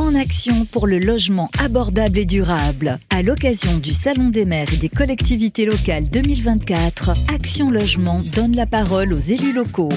en action pour le logement abordable et durable. À l'occasion du Salon des maires et des collectivités locales 2024, Action Logement donne la parole aux élus locaux.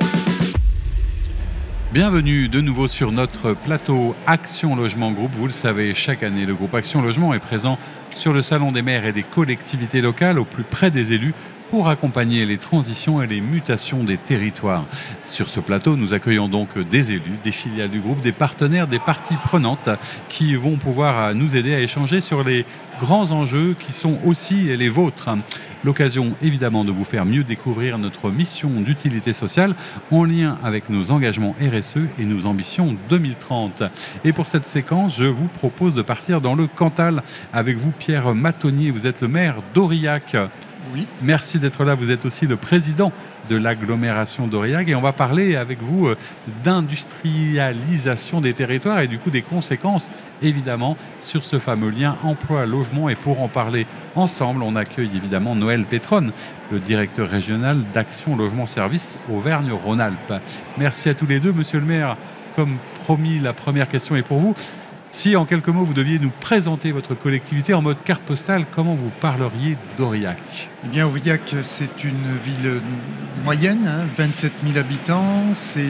Bienvenue de nouveau sur notre plateau Action Logement Groupe. Vous le savez, chaque année, le groupe Action Logement est présent sur le Salon des maires et des collectivités locales au plus près des élus pour accompagner les transitions et les mutations des territoires. Sur ce plateau, nous accueillons donc des élus, des filiales du groupe, des partenaires, des parties prenantes qui vont pouvoir nous aider à échanger sur les grands enjeux qui sont aussi les vôtres. L'occasion évidemment de vous faire mieux découvrir notre mission d'utilité sociale en lien avec nos engagements RSE et nos ambitions 2030. Et pour cette séquence, je vous propose de partir dans le Cantal avec vous, Pierre Matonnier. Vous êtes le maire d'Aurillac. Oui. Merci d'être là. Vous êtes aussi le président de l'agglomération d'Aurillac et on va parler avec vous d'industrialisation des territoires et du coup des conséquences évidemment sur ce fameux lien emploi-logement. Et pour en parler ensemble, on accueille évidemment Noël Pétronne, le directeur régional d'Action Logement Service Auvergne-Rhône-Alpes. Merci à tous les deux, monsieur le maire. Comme promis, la première question est pour vous. Si en quelques mots vous deviez nous présenter votre collectivité en mode carte postale, comment vous parleriez d'Aurillac ? Eh bien, Aurillac, c'est une ville moyenne, 27 000 habitants. C'est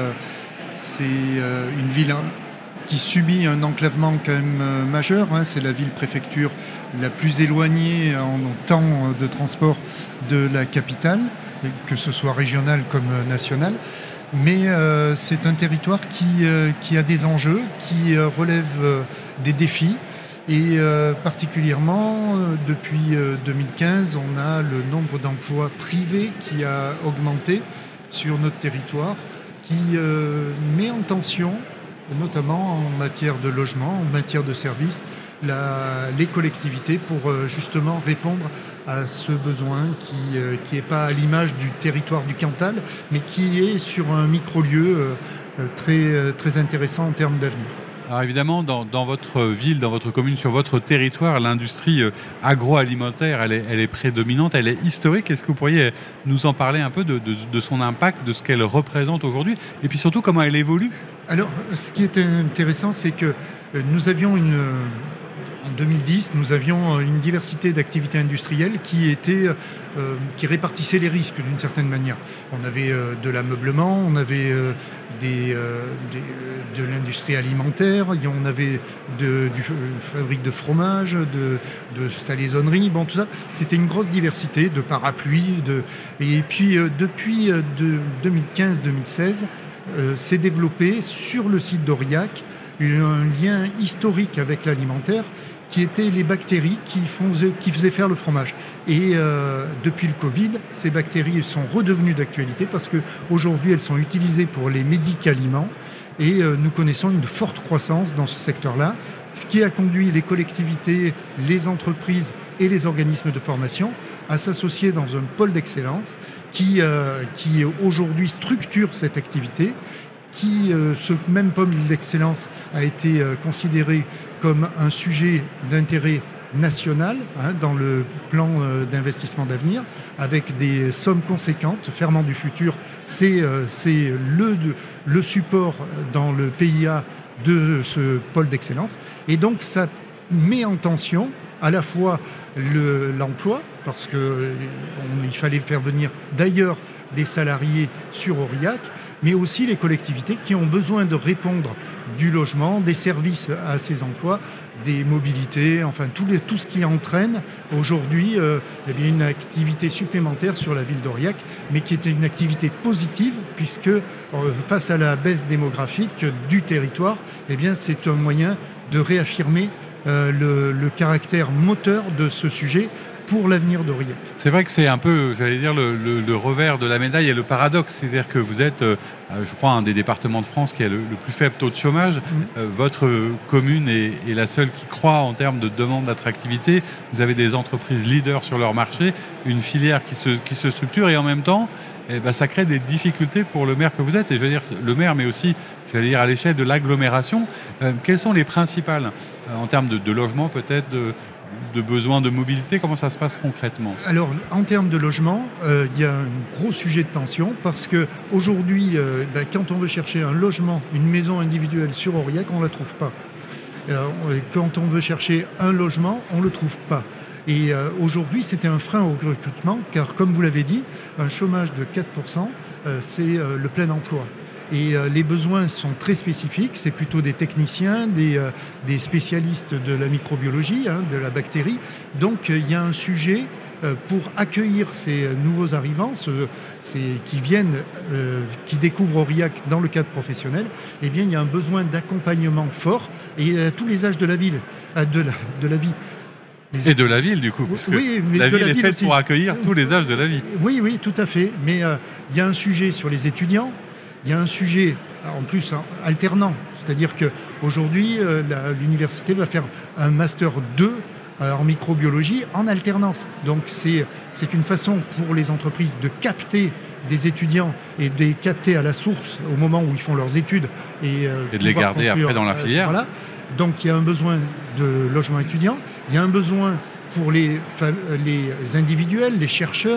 une ville qui subit un enclavement quand même majeur. C'est la ville-préfecture la plus éloignée en temps de transport de la capitale, que ce soit régionale comme nationale. Mais c'est un territoire qui a des enjeux, qui relève des défis. Et particulièrement, depuis 2015, on a le nombre d'emplois privés qui a augmenté sur notre territoire, qui met en tension, notamment en matière de logement, en matière de services, les collectivités pour justement répondre à ce besoin qui n'est pas à l'image du territoire du Cantal, mais qui est sur un micro-lieu très intéressant en termes d'avenir. Alors évidemment, dans votre ville, dans votre commune, sur votre territoire, l'industrie agroalimentaire, elle est prédominante, elle est historique. Est-ce que vous pourriez nous en parler un peu de son impact, de ce qu'elle représente aujourd'hui, et puis surtout comment elle évolue ? Alors, ce qui est intéressant, c'est que nous avions en 2010, nous avions une diversité d'activités industrielles qui répartissaient les risques d'une certaine manière. On avait de l'ameublement, on avait de l'industrie alimentaire, on avait du fabrique de fromage, de salaisonnerie, tout ça. C'était une grosse diversité de parapluies. Et puis depuis 2015-2016, s'est développé sur le site d'Aurillac un lien historique avec l'alimentaire qui étaient les bactéries qui faisaient faire le fromage. Et depuis le Covid, ces bactéries sont redevenues d'actualité parce qu'aujourd'hui, elles sont utilisées pour les médicaments et nous connaissons une forte croissance dans ce secteur-là, ce qui a conduit les collectivités, les entreprises et les organismes de formation à s'associer dans un pôle d'excellence qui aujourd'hui structure cette activité. Ce même pôle d'excellence a été considéré comme un sujet d'intérêt national dans le plan d'investissement d'avenir, avec des sommes conséquentes. Ferment du futur, c'est le support dans le PIA de ce pôle d'excellence. Et donc ça met en tension à la fois l'emploi, parce qu'il fallait faire venir d'ailleurs des salariés sur Aurillac, mais aussi les collectivités qui ont besoin de répondre du logement, des services à ces emplois, des mobilités, enfin tout ce qui entraîne aujourd'hui une activité supplémentaire sur la ville d'Aurillac, mais qui était une activité positive puisque face à la baisse démographique du territoire, c'est un moyen de réaffirmer le caractère moteur de ce sujet pour l'avenir d'Aurillac. C'est vrai que c'est un peu, j'allais dire, le revers de la médaille et le paradoxe. C'est-à-dire que vous êtes, je crois, un des départements de France qui a le plus faible taux de chômage. Votre commune est la seule qui croît en termes de demande d'attractivité. Vous avez des entreprises leaders sur leur marché, une filière qui se structure et en même temps, ça crée des difficultés pour le maire que vous êtes. Et je veux dire, le maire, mais aussi, j'allais dire, à l'échelle de l'agglomération. Quelles sont les principales, en termes de logement peut-être, de besoins de mobilité, comment ça se passe concrètement ? Alors, en termes de logement, il y a un gros sujet de tension parce qu'aujourd'hui, quand on veut chercher un logement, une maison individuelle sur Aurillac, on ne la trouve pas. Quand on veut chercher un logement, on ne le trouve pas. Et aujourd'hui, c'était un frein au recrutement, car comme vous l'avez dit, un chômage de 4%, c'est le plein emploi. Et les besoins sont très spécifiques, c'est plutôt des techniciens, des spécialistes de la microbiologie, de la bactérie. Donc il y a un sujet pour accueillir ces nouveaux arrivants, qui viennent, qui découvrent Aurillac dans le cadre professionnel. Eh bien, il y a un besoin d'accompagnement fort, et à tous les âges de la ville, de la vie. Et de la ville, du coup, parce que mais la ville est faite aussi pour accueillir tous les âges de la vie. Oui, tout à fait. Mais il y a un sujet sur les étudiants, il y a un sujet, en plus, alternant. C'est-à-dire qu'aujourd'hui, l'université va faire un Master 2 en microbiologie en alternance. Donc c'est une façon pour les entreprises de capter des étudiants et de les capter à la source au moment où ils font leurs études. Et de les garder après dans la filière. Voilà. Donc il y a un besoin de logement étudiant, il y a un besoin pour les individuels, les chercheurs,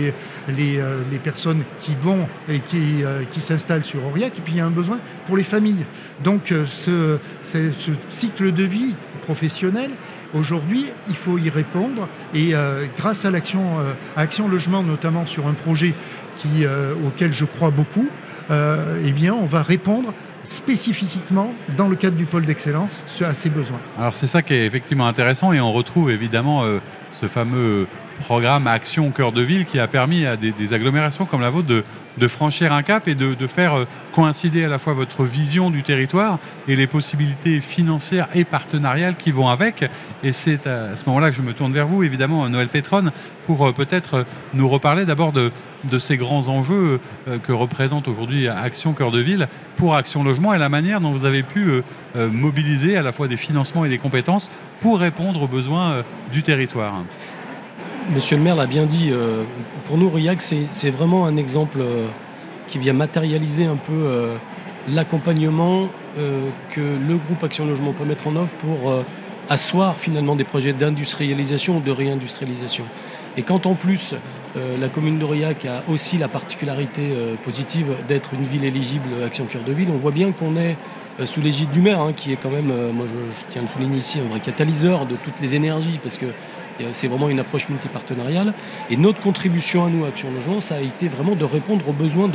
les personnes qui vont et qui s'installent sur Aurillac, et puis il y a un besoin pour les familles. Donc ce cycle de vie professionnel, aujourd'hui, il faut y répondre, et grâce à Action Logement, notamment sur un projet auquel je crois beaucoup, eh bien on va répondre spécifiquement dans le cadre du pôle d'excellence à ces besoins. Alors c'est ça qui est effectivement intéressant, et on retrouve évidemment ce fameux programme Action Cœur de Ville qui a permis à des agglomérations comme la vôtre de franchir un cap et de faire coïncider à la fois votre vision du territoire et les possibilités financières et partenariales qui vont avec. Et c'est à ce moment-là que je me tourne vers vous, évidemment, Noël Pétronne, pour peut-être nous reparler d'abord de ces grands enjeux que représente aujourd'hui Action Cœur de Ville pour Action Logement, et la manière dont vous avez pu mobiliser à la fois des financements et des compétences pour répondre aux besoins du territoire. Monsieur le maire l'a bien dit, pour nous, Aurillac, c'est vraiment un exemple qui vient matérialiser un peu l'accompagnement que le groupe Action Logement peut mettre en œuvre pour asseoir finalement des projets d'industrialisation ou de réindustrialisation. Et quand en plus la commune d'Aurillac a aussi la particularité positive d'être une ville éligible Action Cœur de Ville, on voit bien qu'on est sous l'égide du maire, qui est quand même, moi je tiens à le souligner ici, un vrai catalyseur de toutes les énergies, parce que c'est vraiment une approche multipartenariale. Et notre contribution à nous, Action Logement, ça a été vraiment de répondre aux besoins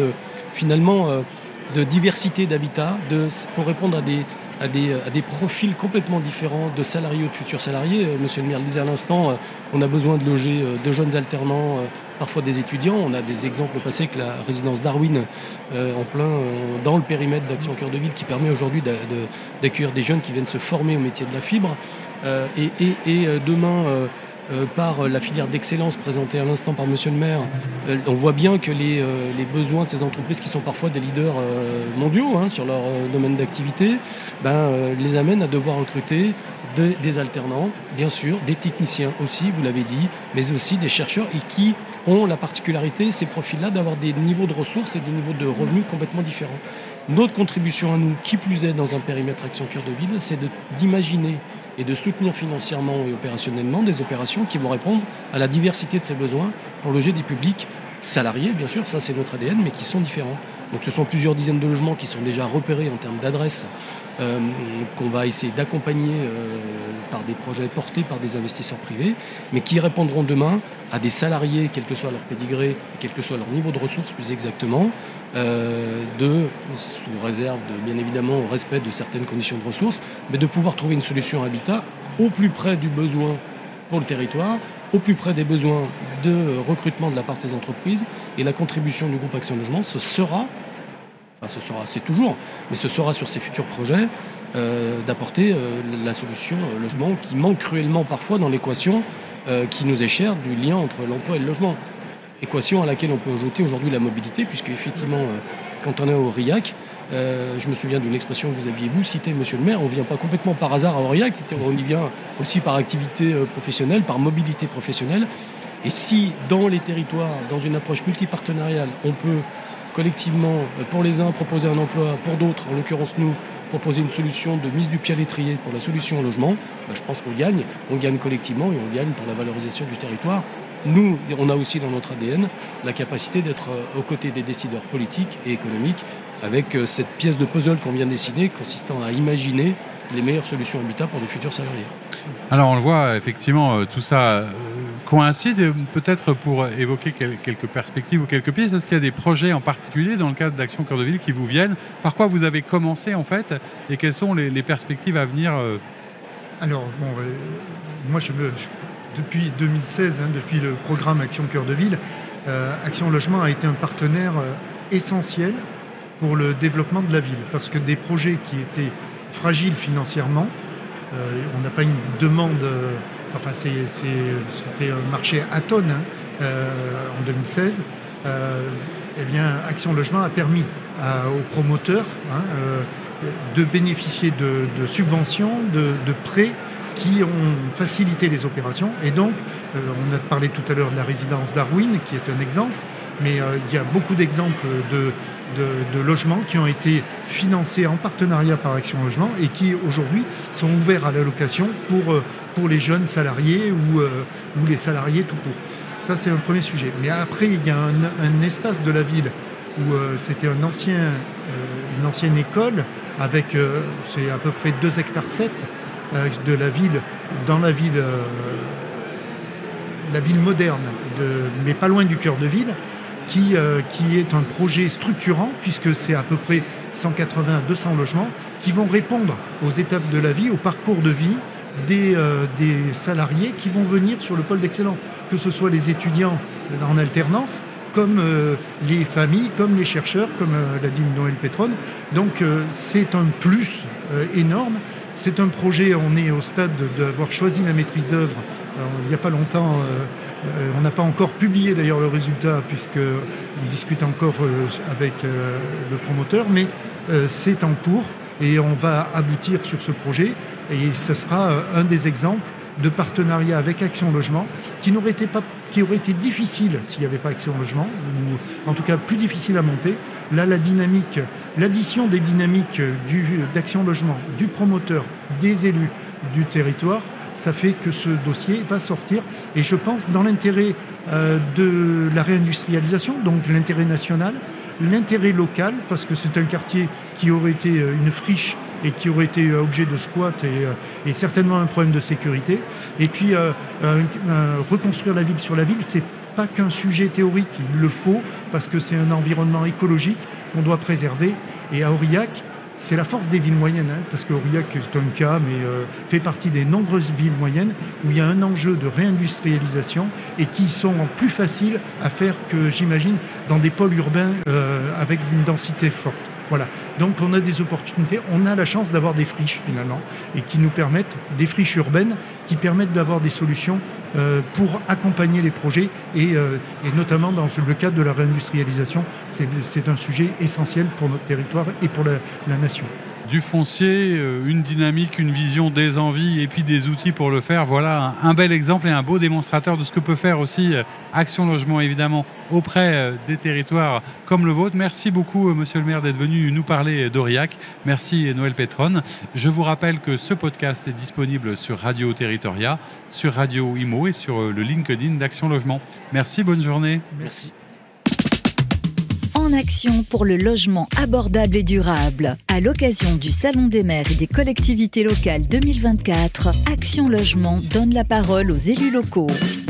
de diversité d'habitat, pour répondre à des profils complètement différents de salariés ou de futurs salariés. Monsieur le maire le disait à l'instant, on a besoin de loger de jeunes alternants, parfois des étudiants. On a des exemples passés que la résidence Darwin, dans le périmètre d'Action Cœur de Ville, qui permet aujourd'hui d'accueillir des jeunes qui viennent se former au métier de la fibre. Et demain, par la filière d'excellence présentée à l'instant par Monsieur le maire, on voit bien que les besoins de ces entreprises qui sont parfois des leaders mondiaux sur leur domaine d'activité, les amènent à devoir recruter des alternants, bien sûr, des techniciens aussi, vous l'avez dit, mais aussi des chercheurs, et qui ont la particularité, ces profils-là, d'avoir des niveaux de ressources et des niveaux de revenus complètement différents. Notre contribution à nous, qui plus est dans un périmètre Action Cœur de Ville, c'est d'imaginer et de soutenir financièrement et opérationnellement des opérations qui vont répondre à la diversité de ces besoins pour loger des publics salariés, bien sûr, ça c'est notre ADN, mais qui sont différents. Donc ce sont plusieurs dizaines de logements qui sont déjà repérés en termes d'adresses, qu'on va essayer d'accompagner par des projets portés par des investisseurs privés, mais qui répondront demain à des salariés, quel que soit leur pédigré, quel que soit leur niveau de ressources plus exactement, sous réserve bien évidemment au respect de certaines conditions de ressources, mais de pouvoir trouver une solution habitat au plus près du besoin pour le territoire, au plus près des besoins de recrutement de la part de ces entreprises. Et la contribution du groupe Action Logement, c'est toujours, mais ce sera sur ces futurs projets d'apporter la solution logement qui manque cruellement parfois dans l'équation qui nous est chère du lien entre l'emploi et le logement. Équation à laquelle on peut ajouter aujourd'hui la mobilité, puisque effectivement, quand on est à Aurillac, je me souviens d'une expression que vous aviez citée, monsieur le maire, on ne vient pas complètement par hasard à Aurillac, on y vient aussi par activité professionnelle, par mobilité professionnelle. Et si dans les territoires, dans une approche multipartenariale, on peut collectivement, pour les uns, proposer un emploi, pour d'autres, en l'occurrence nous, proposer une solution de mise du pied à l'étrier pour la solution au logement, je pense qu'on gagne collectivement, et on gagne pour la valorisation du territoire. Nous, on a aussi dans notre ADN la capacité d'être aux côtés des décideurs politiques et économiques avec cette pièce de puzzle qu'on vient dessiner consistant à imaginer les meilleures solutions habitat pour les futurs salariés. Alors on le voit, effectivement, tout ça coïncide. Peut-être pour évoquer quelques perspectives ou quelques pistes, est-ce qu'il y a des projets en particulier dans le cadre d'Action Cœur de Ville qui vous viennent? Par quoi vous avez commencé en fait, et quelles sont les perspectives à venir? Alors, moi, depuis 2016, depuis le programme Action Cœur de Ville, Action Logement a été un partenaire essentiel pour le développement de la ville. Parce que des projets qui étaient fragiles financièrement, on n'a pas une demande... c'était un marché à tonnes en 2016. Eh bien, Action Logement a permis aux promoteurs de bénéficier de subventions, de prêts qui ont facilité les opérations. Et donc, on a parlé tout à l'heure de la résidence Darwin, qui est un exemple, mais il y a beaucoup d'exemples de logements qui ont été financés en partenariat par Action Logement et qui, aujourd'hui, sont ouverts à la location pour les jeunes salariés ou les salariés tout court. Ça, c'est un premier sujet. Mais après, il y a un espace de la ville où c'était une ancienne école avec, c'est à peu près 2,7 hectares de la ville, dans la ville moderne, mais pas loin du cœur de ville, qui est un projet structurant, puisque c'est à peu près 180 à 200 logements qui vont répondre aux étapes de la vie, au parcours de vie des salariés qui vont venir sur le pôle d'excellence, que ce soit les étudiants en alternance, comme les familles, comme les chercheurs, comme l'a dit Noël Pétronne. Donc c'est un plus énorme. C'est un projet, on est au stade d'avoir choisi la maîtrise d'œuvre. Il n'y a pas longtemps, on n'a pas encore publié d'ailleurs le résultat, puisqu'on discute encore avec le promoteur, mais c'est en cours et on va aboutir sur ce projet. Et ce sera un des exemples de partenariat avec Action Logement qui aurait été difficile s'il n'y avait pas Action Logement, ou en tout cas plus difficile à monter. Là, l'addition des dynamiques d'Action Logement, du promoteur, des élus du territoire, ça fait que ce dossier va sortir. Et je pense dans l'intérêt de la réindustrialisation, donc l'intérêt national, l'intérêt local, parce que c'est un quartier qui aurait été une friche et qui aurait été objet de squat et certainement un problème de sécurité. Et puis, reconstruire la ville sur la ville, c'est pas qu'un sujet théorique, il le faut, parce que c'est un environnement écologique qu'on doit préserver. Et à Aurillac, c'est la force des villes moyennes, parce qu'Aurillac est un cas, mais fait partie des nombreuses villes moyennes où il y a un enjeu de réindustrialisation et qui sont plus faciles à faire que, j'imagine, dans des pôles urbains avec une densité forte. Voilà. Donc on a des opportunités, on a la chance d'avoir des friches finalement, et qui nous permettent, des friches urbaines, qui permettent d'avoir des solutions pour accompagner les projets et notamment dans le cadre de la réindustrialisation, c'est un sujet essentiel pour notre territoire et pour la nation. Du foncier, une dynamique, une vision, des envies et puis des outils pour le faire. Voilà un bel exemple et un beau démonstrateur de ce que peut faire aussi Action Logement, évidemment, auprès des territoires comme le vôtre. Merci beaucoup, monsieur le maire, d'être venu nous parler d'Aurillac. Merci, Noël Pétronne. Je vous rappelle que ce podcast est disponible sur Radio Territoria, sur Radio Imo et sur le LinkedIn d'Action Logement. Merci, bonne journée. Merci. En action pour le logement abordable et durable. À l'occasion du Salon des maires et des collectivités locales 2024, Action Logement donne la parole aux élus locaux.